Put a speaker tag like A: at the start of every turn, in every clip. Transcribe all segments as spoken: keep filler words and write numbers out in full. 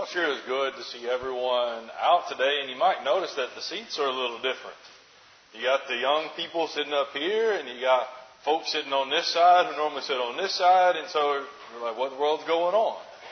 A: Well, sure is good to see everyone out today, and you might notice that the seats are a little different. You got the young people sitting up here, and you got folks sitting on this side who normally sit on this side, and so you're like, what in the world's going on?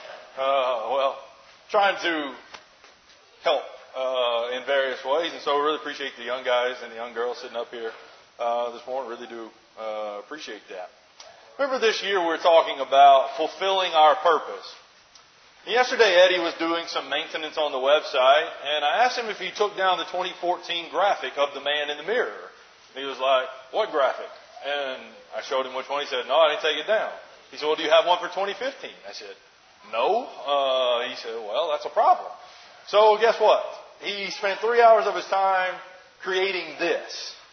A: Uh, well, trying to help uh, in various ways, and so I really appreciate the young guys and the young girls sitting up here uh, this morning. Really do uh, appreciate that. Remember this year we were talking about fulfilling our purpose. Yesterday, Eddie was doing some maintenance on the website, and I asked him if he took down the twenty fourteen graphic of the man in the mirror. He was like, what graphic? And I showed him which one. He said, no, I didn't take it down. He said, well, do you have one for twenty fifteen? I said, no. Uh, he said, well, that's a problem. So guess what? He spent three hours of his time creating this.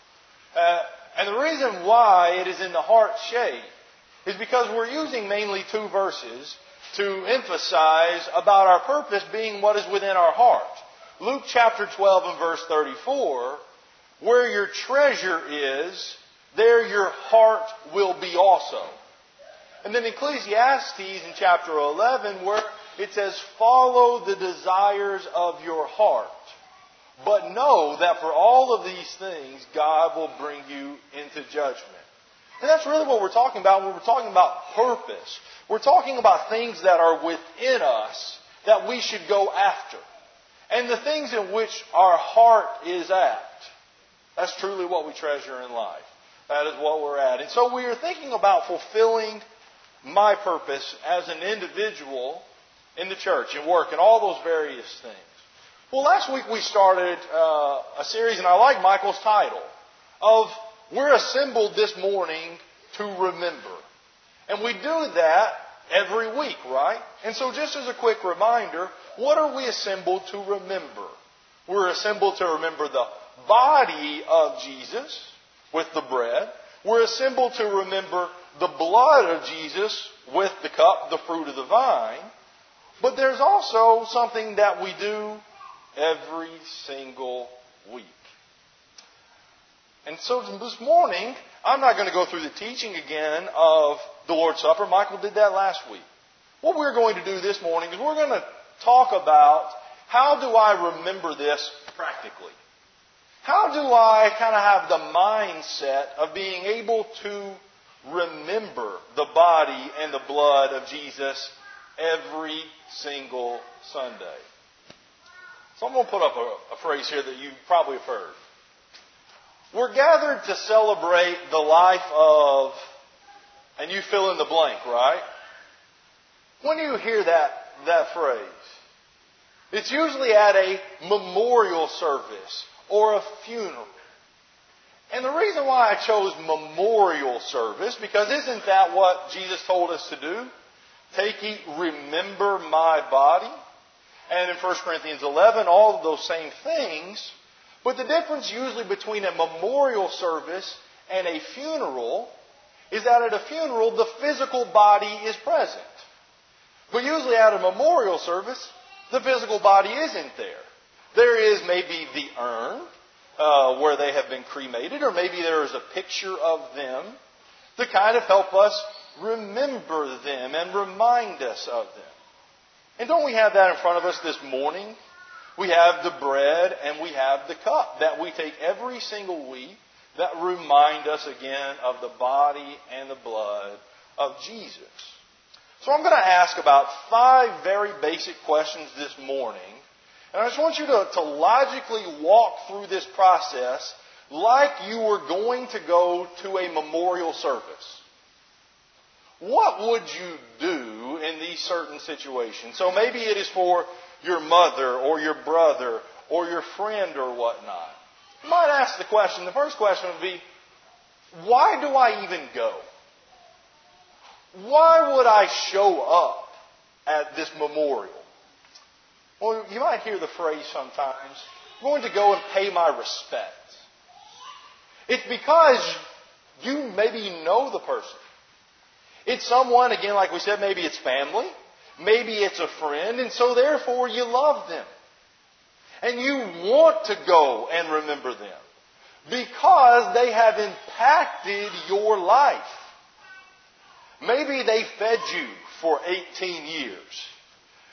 A: Uh, and the reason why it is in the heart shape is because we're using mainly two verses to emphasize about our purpose being what is within our heart. Luke chapter twelve and verse thirty-four, where your treasure is, there your heart will be also. And then Ecclesiastes in chapter eleven, where it says, follow the desires of your heart. But know that for all of these things, God will bring you into judgment. And that's really what we're talking about when we're talking about purpose. We're talking about things that are within us that we should go after. And the things in which our heart is at. That's truly what we treasure in life. That is what we're at. And so we are thinking about fulfilling my purpose as an individual in the church and work and all those various things. Well, last week we started uh, a series, and I like Michael's title, of We're Assembled This Morning to Remember. And we do that every week, right? And so just as a quick reminder, what are we assembled to remember? We're assembled to remember the body of Jesus with the bread. We're assembled to remember the blood of Jesus with the cup, the fruit of the vine. But there's also something that we do every single week. And so this morning, I'm not going to go through the teaching again of the Lord's Supper. Michael did that last week. What we're going to do this morning is we're going to talk about how do I remember this practically? How do I kind of have the mindset of being able to remember the body and the blood of Jesus every single Sunday? So I'm going to put up a, a phrase here that you probably have heard. We're gathered to celebrate the life of, and you fill in the blank, right? When you hear that, that phrase, it's usually at a memorial service or a funeral. And the reason why I chose memorial service, because isn't that what Jesus told us to do? Take, eat, remember my body. And in First Corinthians eleven, all of those same things. But the difference usually between a memorial service and a funeral is that at a funeral, the physical body is present. But usually at a memorial service, the physical body isn't there. There is maybe the urn uh, where they have been cremated, or maybe there is a picture of them to kind of help us remember them and remind us of them. And don't we have that in front of us this morning? We have the bread and we have the cup that we take every single week that remind us again of the body and the blood of Jesus. So I'm going to ask about five very basic questions this morning. And I just want you to, to logically walk through this process like you were going to go to a memorial service. What would you do in these certain situations? So maybe it is for your mother or your brother or your friend or whatnot. You might ask the question, the first question would be, why do I even go? Why would I show up at this memorial? Well, you might hear the phrase sometimes, I'm going to go and pay my respect. It's because you maybe know the person. It's someone, again, like we said, maybe it's family. Maybe it's a friend, and so therefore you love them. And you want to go and remember them because they have impacted your life. Maybe they fed you for eighteen years.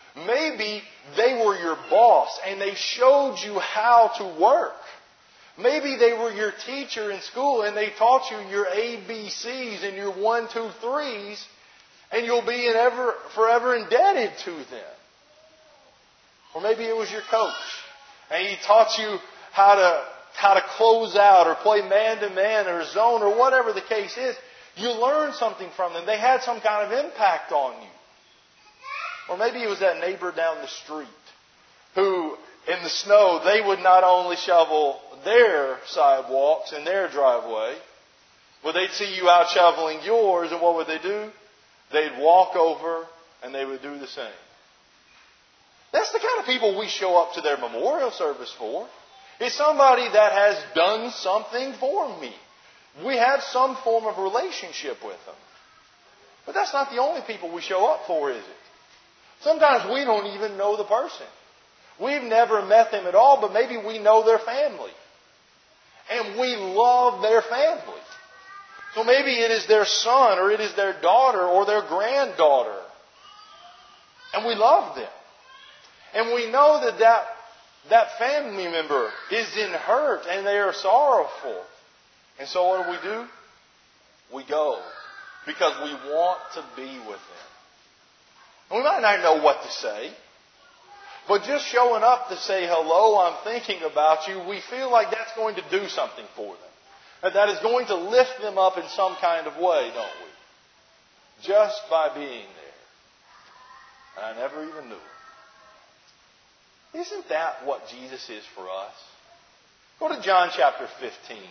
A: Maybe they were your boss and they showed you how to work. Maybe they were your teacher in school and they taught you your A B Cs and your one, two, threes, and you'll be in ever, forever indebted to them. Or maybe it was your coach and he taught you how to, how to close out or play man-to-man or zone or whatever the case is. You learned something from them. They had some kind of impact on you. Or maybe it was that neighbor down the street who, in the snow, they would not only shovel their sidewalks and their driveway, but they'd see you out shoveling yours, and what would they do? They'd walk over and they would do the same. That's the kind of people we show up to their memorial service for. It's somebody that has done something for me. We have some form of relationship with them. But that's not the only people we show up for, is it? Sometimes we don't even know the person. We've never met them at all, but maybe we know their family. And we love their family. So maybe it is their son or it is their daughter or their granddaughter. And we love them. And we know that that, that family member is in hurt and they are sorrowful. And so what do we do? We go because we want to be with them. And we might not know what to say, but just showing up to say hello, I'm thinking about you, we feel like that's going to do something for them. That that is going to lift them up in some kind of way, don't we? Just by being there. And I never even knew it. Isn't that what Jesus is for us? Go to John chapter fifteen.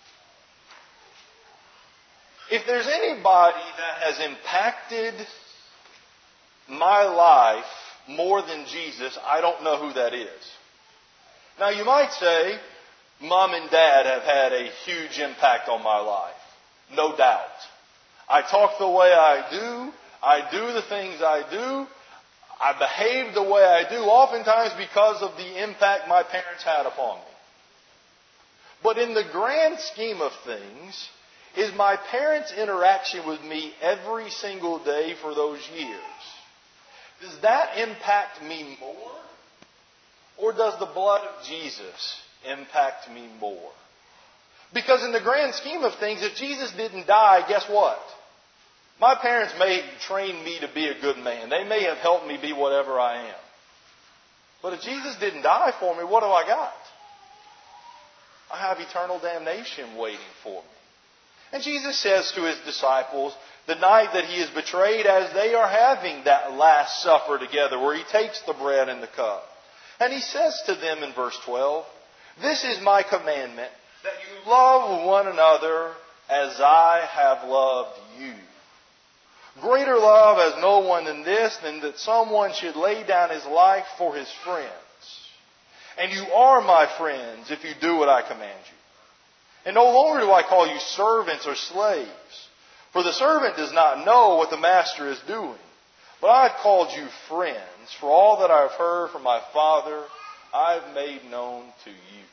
A: If there's anybody that has impacted my life more than Jesus, I don't know who that is. Now you might say, Mom and Dad have had a huge impact on my life. No doubt. I talk the way I do. I do the things I do. I behave the way I do, oftentimes because of the impact my parents had upon me. But in the grand scheme of things, is my parents' interaction with me every single day for those years, does that impact me more? Or does the blood of Jesus impact me more? Because in the grand scheme of things, if Jesus didn't die, guess what? My parents may have trained me to be a good man. They may have helped me be whatever I am. But if Jesus didn't die for me, what do I got? I have eternal damnation waiting for me. And Jesus says to His disciples, the night that He is betrayed, as they are having that Last Supper together, where He takes the bread and the cup. And He says to them in verse twelve, this is my commandment, that you love one another as I have loved you. Greater love has no one than this, than that someone should lay down his life for his friends. And you are my friends if you do what I command you. And no longer do I call you servants or slaves. For the servant does not know what the master is doing. But I have called you friends, for all that I have heard from my Father, I have made known to you.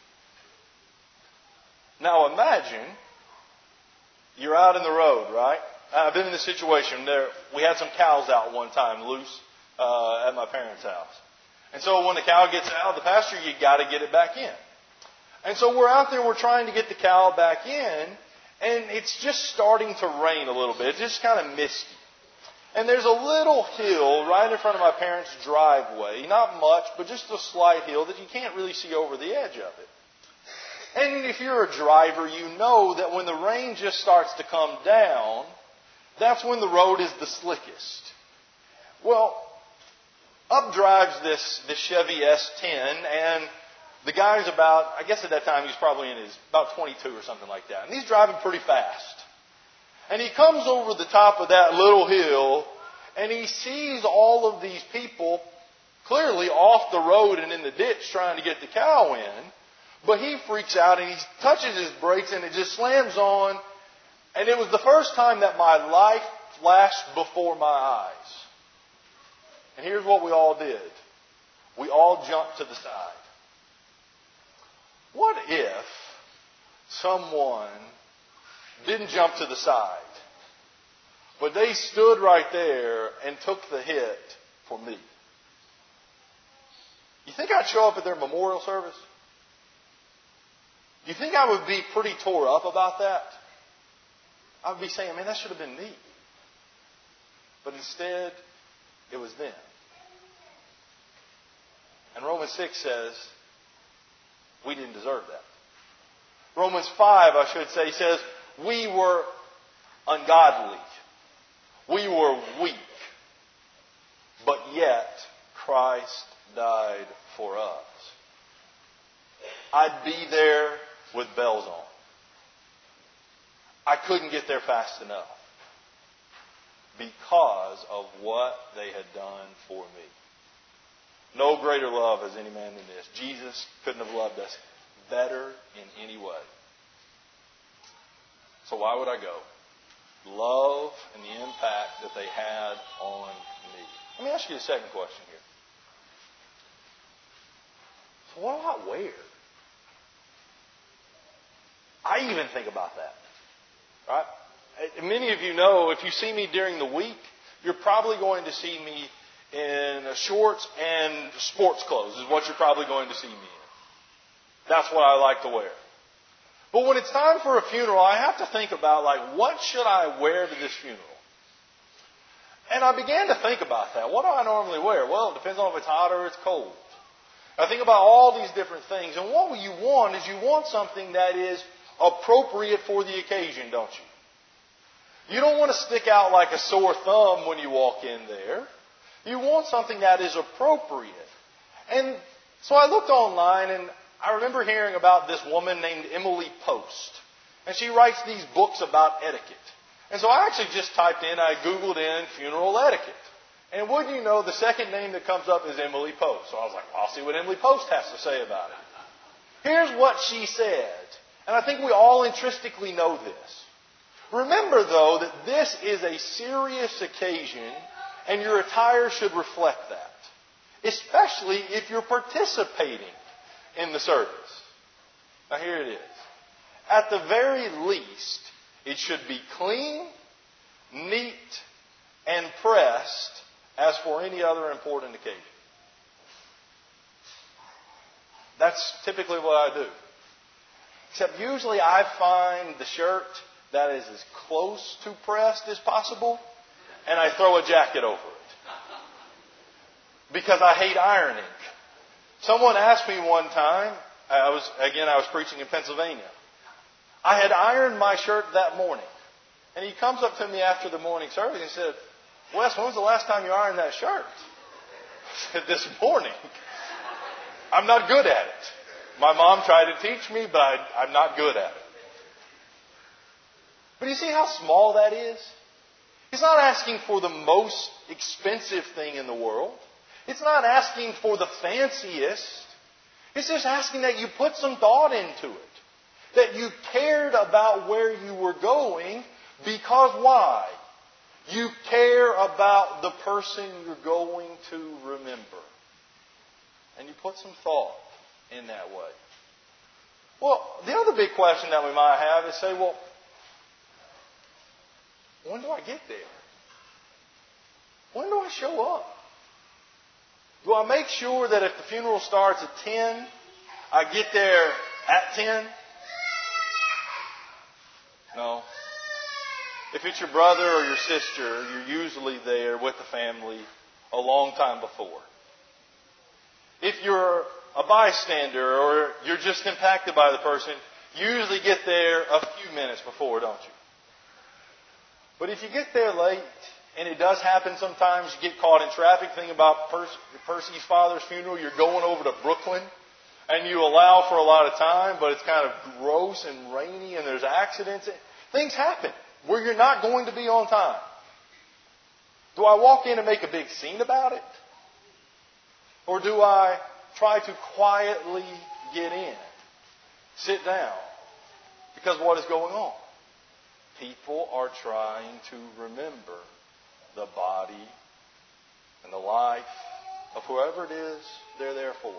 A: Now imagine you're out in the road, right? I've been in this situation. There, we had some cows out one time loose uh, at my parents' house. And so when the cow gets out of the pasture, you got to get it back in. And so we're out there, we're trying to get the cow back in, and it's just starting to rain a little bit. It's just kind of misty. And there's a little hill right in front of my parents' driveway. Not much, but just a slight hill that you can't really see over the edge of it. And if you're a driver, you know that when the rain just starts to come down, that's when the road is the slickest. Well, up drives this, this Chevy S ten, and the guy's about, I guess at that time he was probably in his, about twenty-two or something like that. And he's driving pretty fast. And he comes over the top of that little hill, and he sees all of these people clearly off the road and in the ditch trying to get the cow in. But he freaks out and he touches his brakes and it just slams on. And it was the first time that my life flashed before my eyes. And here's what we all did. We all jumped to the side. What if someone didn't jump to the side, but they stood right there and took the hit for me? I'd show up at their memorial service? Do you think I would be pretty tore up about that? I would be saying, man, that should have been me. But instead, it was them. And Romans six says, we didn't deserve that. Romans five, I should say, says, we were ungodly. We were weak. But yet, Christ died for us. I'd be there with bells on. I couldn't get there fast enough because of what they had done for me. No greater love has any man than this. Jesus couldn't have loved us better in any way. So why would I go? Love and the impact that they had on me. Let me ask you a second question here. So what do I wear? I even think about that. Right? Many of you know, if you see me during the week, you're probably going to see me in shorts and sports clothes is what you're probably going to see me in. That's what I like to wear. But when it's time for a funeral, I have to think about, like, what should I wear to this funeral? And I began to think about that. What do I normally wear? Well, it depends on if it's hot or it's cold. I think about all these different things. And what you want is you want something that is appropriate for the occasion, don't you? You don't want to stick out like a sore thumb when you walk in there. You want something that is appropriate. And so I looked online, and I remember hearing about this woman named Emily Post. And she writes these books about etiquette. And so I actually just typed in, I Googled in funeral etiquette. And wouldn't you know, the second name that comes up is Emily Post. So I was like, well, I'll see what Emily Post has to say about it. Here's what she said. And I think we all intrinsically know this. Remember, though, that this is a serious occasion, and your attire should reflect that. Especially if you're participating in the service. Now here it is. At the very least, it should be clean, neat, and pressed as for any other important occasion. That's typically what I do. Except usually I find the shirt that is as close to pressed as possible, and I throw a jacket over it. Because I hate ironing. Someone asked me one time, I was again I was preaching in Pennsylvania. I had ironed my shirt that morning. And he comes up to me after the morning service and said, Wes, when was the last time you ironed that shirt? I said, this morning. I'm not good at it. My mom tried to teach me, but I, I'm not good at it. But you see how small that is? He's not asking for the most expensive thing in the world. It's not asking for the fanciest. It's just asking that you put some thought into it. That you cared about where you were going because why? You care about the person you're going to remember. And you put some thought in that way. Well, the other big question that we might have is say, well, when do I get there? When do I show up? Do I make sure that if the funeral starts at ten, I get there at ten? No. If it's your brother or your sister, you're usually there with the family a long time before. If you're a bystander or you're just impacted by the person, you usually get there a few minutes before, don't you? But if you get there late, and it does happen sometimes, you get caught in traffic. Think about Percy, Percy's father's funeral. You're going over to Brooklyn, and you allow for a lot of time, but it's kind of gross and rainy, and there's accidents. Things happen where you're not going to be on time. Do I walk in and make a big scene about it? Or do I try to quietly get in, sit down? Because what is going on? People are trying to remember the body and the life of whoever it is they're there for.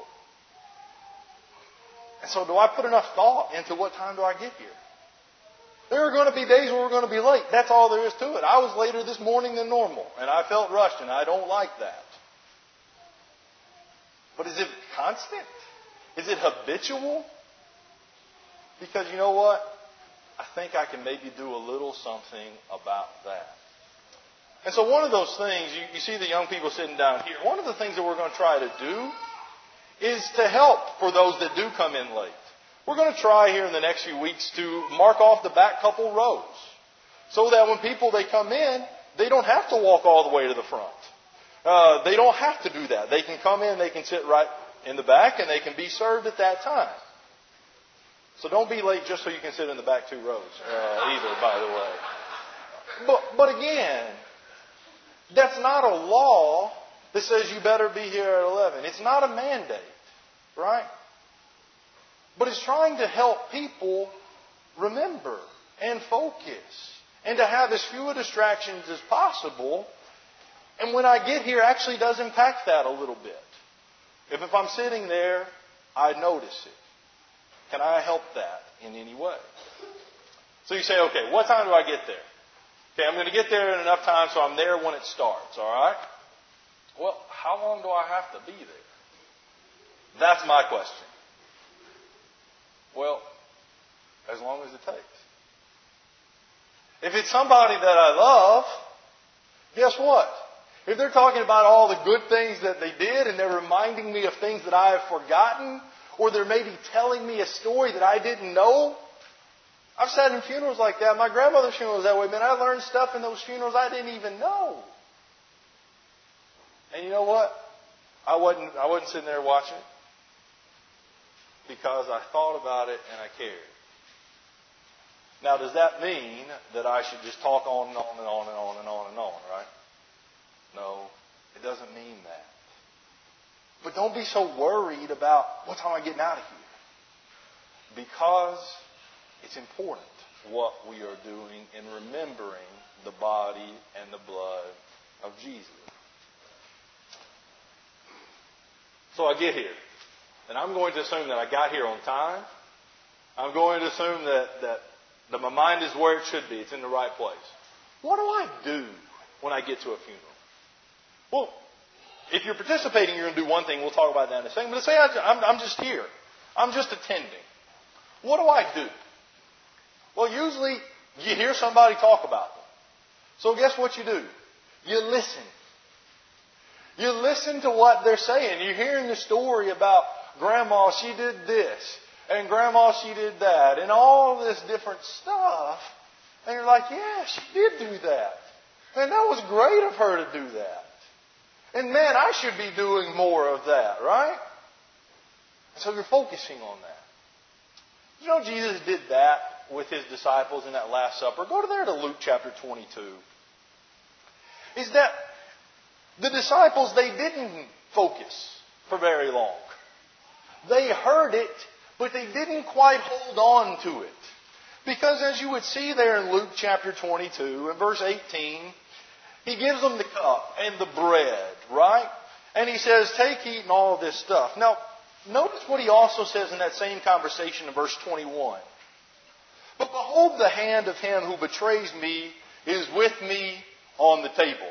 A: And so do I put enough thought into what time do I get here? There are going to be days where we're going to be late. That's all there is to it. I was later this morning than normal, and I felt rushed, and I don't like that. But is it constant? Is it habitual? Because you know what? I think I can maybe do a little something about that. And so one of those things, you, you see the young people sitting down here, one of the things that we're going to try to do is to help for those that do come in late. We're going to try here in the next few weeks to mark off the back couple rows so that when people, they come in, they don't have to walk all the way to the front. Uh, they don't have to do that. They can come in, they can sit right in the back, and they can be served at that time. So don't be late just so you can sit in the back two rows uh, either, by the way. But, but again, that's not a law that says you better be here at eleven. It's not a mandate, right? But it's trying to help people remember and focus and to have as few distractions as possible. And when I get here, actually does impact that a little bit. If, if I'm sitting there, I notice it. Can I help that in any way? So you say, okay, what time do I get there? Okay, I'm going to get there in enough time so I'm there when it starts, all right? Well, how long do I have to be there? That's my question. Well, as long as it takes. If it's somebody that I love, guess what? If they're talking about all the good things that they did and they're reminding me of things that I have forgotten, or they're maybe telling me a story that I didn't know. I've sat in funerals like that. My grandmother's funeral was that way. Man, I learned stuff in those funerals I didn't even know. And you know what? I wasn't, I wasn't sitting there watching it because I thought about it and I cared. Now, does that mean that I should just talk on and on and on and on and on and on, right? No, it doesn't mean that. But don't be so worried about what time I'm getting out of here. Because it's important what we are doing in remembering the body and the blood of Jesus. So I get here. And I'm going to assume that I got here on time. I'm going to assume that, that, that my mind is where it should be. It's in the right place. What do I do when I get to a funeral? Well, if you're participating, you're going to do one thing. We'll talk about that in a second. But say I, I'm, I'm just here. I'm just attending. What do I do? Well, usually you hear somebody talk about them. So guess what you do? You listen. You listen to what they're saying. You're hearing the story about Grandma, she did this. And Grandma, she did that. And all this different stuff. And you're like, yeah, she did do that. And that was great of her to do that. And man, I should be doing more of that, right? So you're focusing on that. You know, Jesus did that with His disciples in that Last Supper. Go to there to Luke chapter twenty-two. Is that the disciples, they didn't focus for very long. They heard it, but they didn't quite hold on to it. Because as you would see there in Luke chapter twenty-two, in verse eighteen, He gives them the cup and the bread, right? And He says, take, eat, and all of this stuff. Now, notice what He also says in that same conversation in verse twenty-one. But behold, the hand of him who betrays me is with me on the table.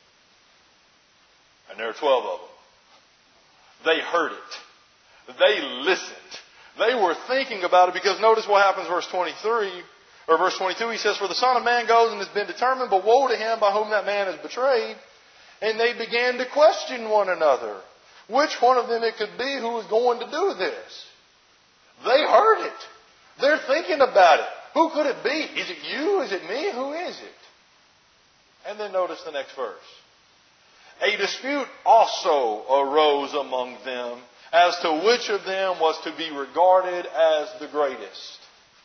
A: And there are twelve of them. They heard it. They listened. They were thinking about it, because notice what happens in verse twenty-three. Or verse twenty-two, He says, for the Son of Man goes and has been determined, but woe to him by whom that man is betrayed. And they began to question one another, which one of them it could be who was going to do this. They heard it. They're thinking about it. Who could it be? Is it you? Is it me? Who is it? And then notice the next verse. A dispute also arose among them as to which of them was to be regarded as the greatest.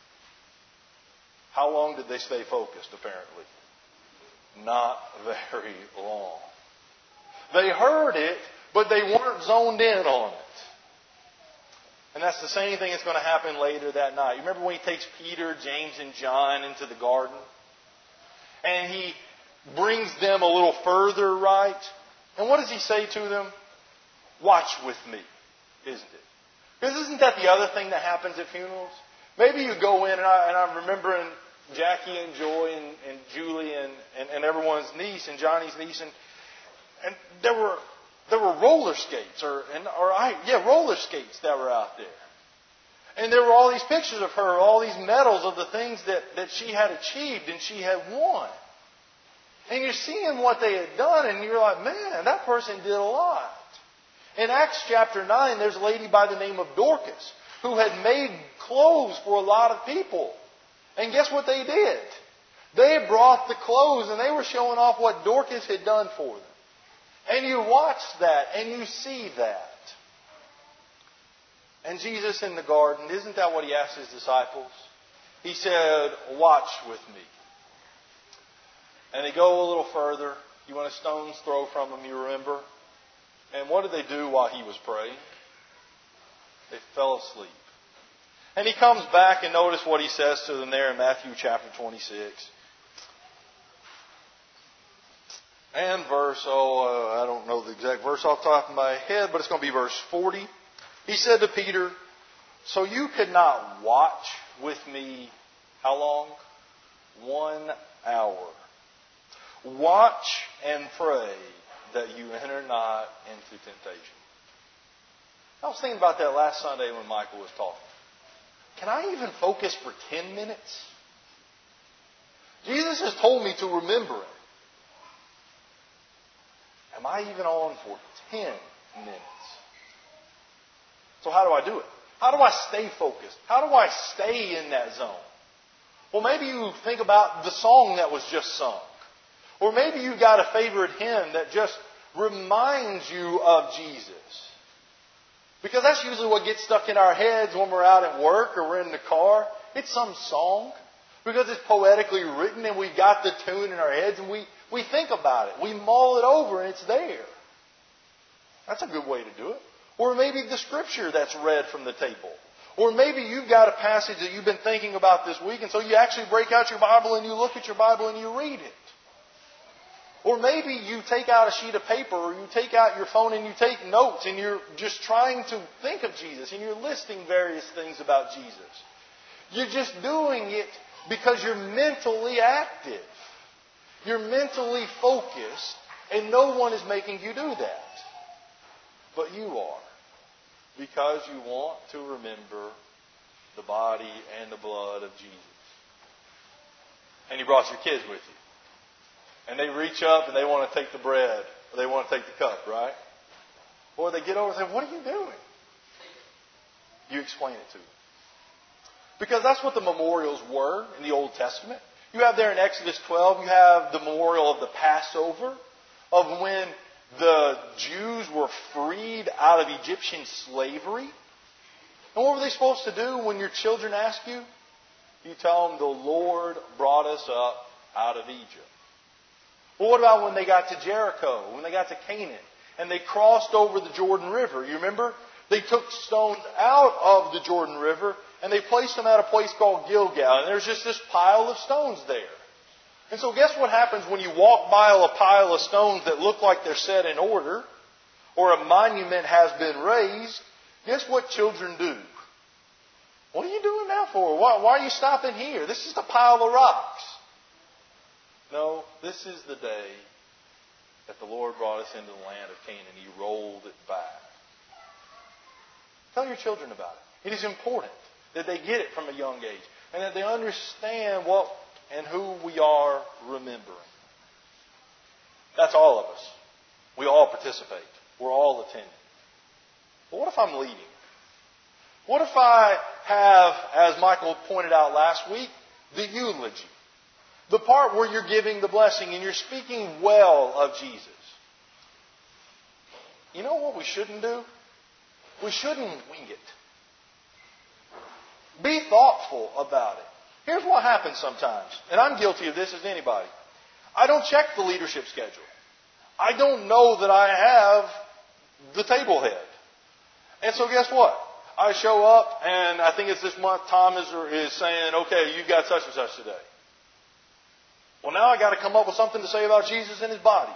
A: How long did they stay focused, apparently? Not very long. They heard it, but they weren't zoned in on it. And that's the same thing that's going to happen later that night. You remember when He takes Peter, James, and John into the garden? And He brings them a little further, right? And what does He say to them? Watch with me, isn't it? Because isn't that the other thing that happens at funerals? Maybe you go in, and, I, and I'm remembering Jackie and Joy and, and Julie and, and, and everyone's niece and Johnny's niece. And, and there were there were roller skates, or, and, or I, yeah, roller skates that were out there. And there were all these pictures of her, all these medals of the things that, that she had achieved and she had won. And you're seeing what they had done, and you're like, man, that person did a lot. In Acts chapter nine, there's a lady by the name of Dorcas who had made clothes for a lot of people. And guess what they did? They brought the clothes and they were showing off what Dorcas had done for them. And you watch that and you see that. And Jesus in the garden, isn't that what He asked His disciples? He said, watch with me. And they go a little further. You want a stone's throw from Him, you remember? And what did they do while He was praying? They fell asleep. And He comes back, and notice what He says to them there in Matthew chapter twenty-six. And verse, oh, uh, I don't know the exact verse off the top of my head, but it's going to be verse forty. He said to Peter, so you could not watch with me, how long? One hour. Watch and pray that you enter not into temptation. I was thinking about that last Sunday when Michael was talking. Can I even focus for ten minutes? Jesus has told me to remember it. Am I even on for ten minutes? So how do I do it? How do I stay focused? How do I stay in that zone? Well, maybe you think about the song that was just sung. Or maybe you got a favorite hymn that just reminds you of Jesus. Because that's usually what gets stuck in our heads when we're out at work or we're in the car. It's some song. Because it's poetically written and we've got the tune in our heads and we, we think about it. We mull it over and it's there. That's a good way to do it. Or maybe the scripture that's read from the table. Or maybe you've got a passage that you've been thinking about this week and so you actually break out your Bible and you look at your Bible and you read it. Or maybe you take out a sheet of paper or you take out your phone and you take notes and you're just trying to think of Jesus and you're listing various things about Jesus. You're just doing it because you're mentally active. You're mentally focused and no one is making you do that. But you are. Because you want to remember the body and the blood of Jesus. And you brought your kids with you. And they reach up and they want to take the bread. Or they want to take the cup, right? Or they get over and say, what are you doing? You explain it to them. Because that's what the memorials were in the Old Testament. You have there in Exodus twelve, you have the memorial of the Passover, of when the Jews were freed out of Egyptian slavery. And what were they supposed to do when your children ask you? You tell them the Lord brought us up out of Egypt. Well, what about when they got to Jericho, when they got to Canaan, and they crossed over the Jordan River? You remember? They took stones out of the Jordan River and they placed them at a place called Gilgal. And there's just this pile of stones there. And so guess what happens when you walk by a pile of stones that look like they're set in order, or a monument has been raised? Guess what children do? What are you doing that for? Why, why are you stopping here? This is a pile of rocks. No, this is the day that the Lord brought us into the land of Canaan. He rolled it back. Tell your children about it. It is important that they get it from a young age and that they understand what and who we are remembering. That's all of us. We all participate. We're all attending. But what if I'm leading? What if I have, as Michael pointed out last week, the eulogy? The part where you're giving the blessing and you're speaking well of Jesus. You know what we shouldn't do? We shouldn't wing it. Be thoughtful about it. Here's what happens sometimes, and I'm guilty of this as anybody. I don't check the leadership schedule. I don't know that I have the table head. And so guess what? I show up, and I think it's this month, Tom is, is saying, okay, you've got such and such today. Well, now I got to come up with something to say about Jesus and His body.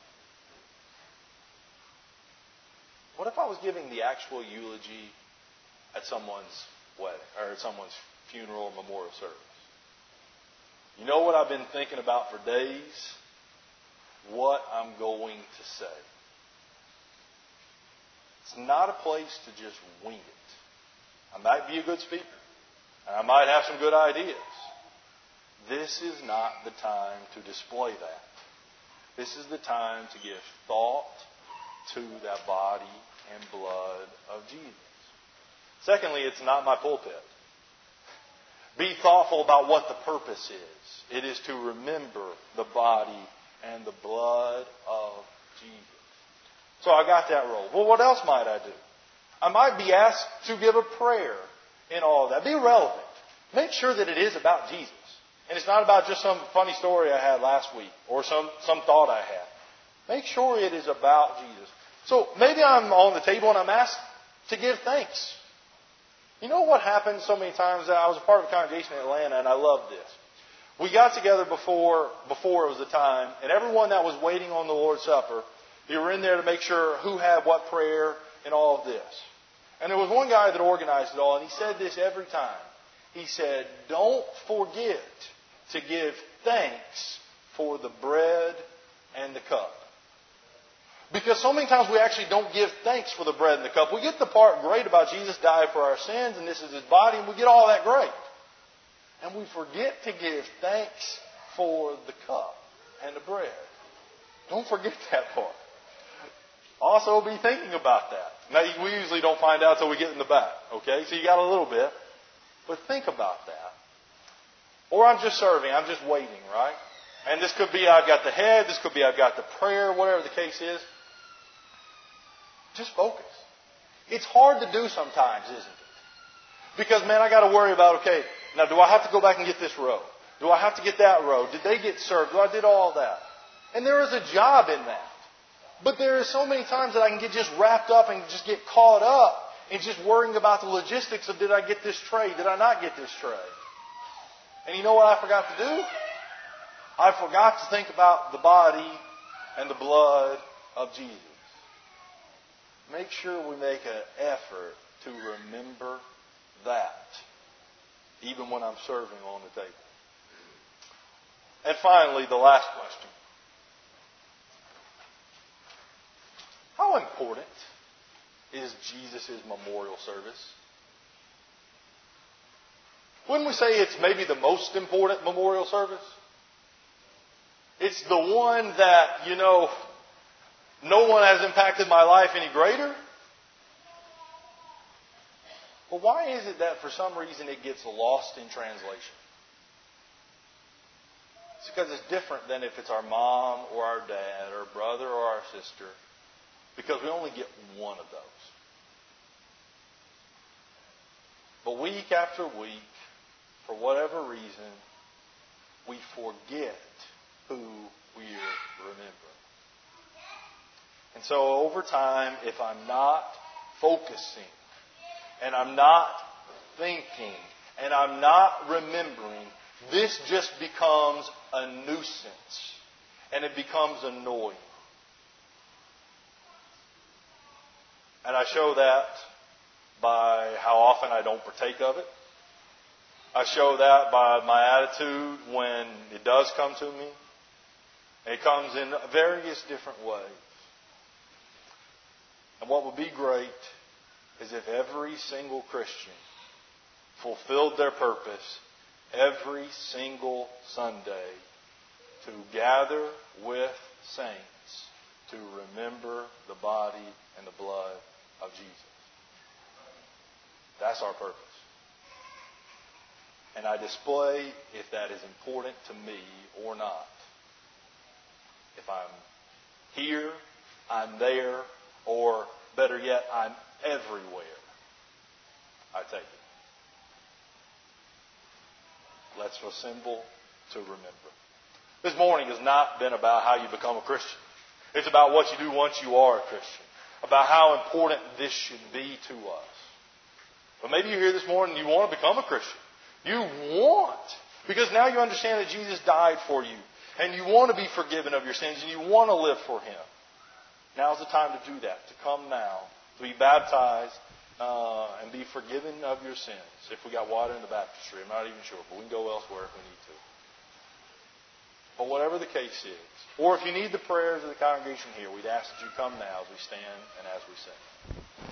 A: What if I was giving the actual eulogy at someone's wedding or at someone's funeral or memorial service? You know what I've been thinking about for days? What I'm going to say. It's not a place to just wing it. I might be a good speaker. And I might have some good ideas. This is not the time to display that. This is the time to give thought to that body and blood of Jesus. Secondly, it's not my pulpit. Be thoughtful about what the purpose is. It is to remember the body and the blood of Jesus. So I got that role. Well, what else might I do? I might be asked to give a prayer in all of that. Be relevant. Make sure that it is about Jesus. And it's not about just some funny story I had last week or some, some thought I had. Make sure it is about Jesus. So maybe I'm on the table and I'm asked to give thanks. You know what happens so many times? I was a part of a congregation in Atlanta, and I love this. We got together before before it was the time, and everyone that was waiting on the Lord's Supper, you were in there to make sure who had what prayer and all of this. And there was one guy that organized it all, and he said this every time. He said, don't forget to give thanks for the bread and the cup. Because so many times we actually don't give thanks for the bread and the cup. We get the part great about Jesus died for our sins and this is His body, and we get all that great. And we forget to give thanks for the cup and the bread. Don't forget that part. Also be thinking about that. Now, we usually don't find out until we get in the back. Okay? So you got a little bit. But think about that. Or I'm just serving. I'm just waiting, right? And this could be I've got the head. This could be I've got the prayer. Whatever the case is. Just focus. It's hard to do sometimes, isn't it? Because, man, I got to worry about, okay, now do I have to go back and get this row? Do I have to get that row? Did they get served? Do I did all that? And there is a job in that. But there are so many times that I can get just wrapped up and just get caught up in just worrying about the logistics of did I get this tray? Did I not get this tray? And you know what I forgot to do? I forgot to think about the body and the blood of Jesus. Make sure we make an effort to remember that, even when I'm serving on the table. And finally, the last question. How important is Jesus' memorial service? Wouldn't we say it's maybe the most important memorial service? It's the one that, you know, no one has impacted my life any greater. Well, why is it that for some reason it gets lost in translation? It's because it's different than if it's our mom or our dad or brother or our sister. Because we only get one of those. But week after week, for whatever reason, we forget who we're remembering. And so over time, if I'm not focusing, and I'm not thinking, and I'm not remembering, this just becomes a nuisance. And it becomes annoying. And I show that by how often I don't partake of it. I show that by my attitude when it does come to me. It comes in various different ways. And what would be great is if every single Christian fulfilled their purpose every single Sunday to gather with saints to remember the body and the blood of Jesus. That's our purpose. And I display if that is important to me or not. If I'm here, I'm there, or better yet, I'm everywhere. I take it. Let's assemble to remember. This morning has not been about how you become a Christian. It's about what you do once you are a Christian. About how important this should be to us. But maybe you're here this morning and you want to become a Christian. You want. Because now you understand that Jesus died for you. And you want to be forgiven of your sins. And you want to live for Him. Now's the time to do that. To come now. To be baptized. Uh, and be forgiven of your sins. If we got water in the baptistry. I'm not even sure. But we can go elsewhere if we need to. But whatever the case is. Or if you need the prayers of the congregation here. We'd ask that you come now as we stand and as we sing.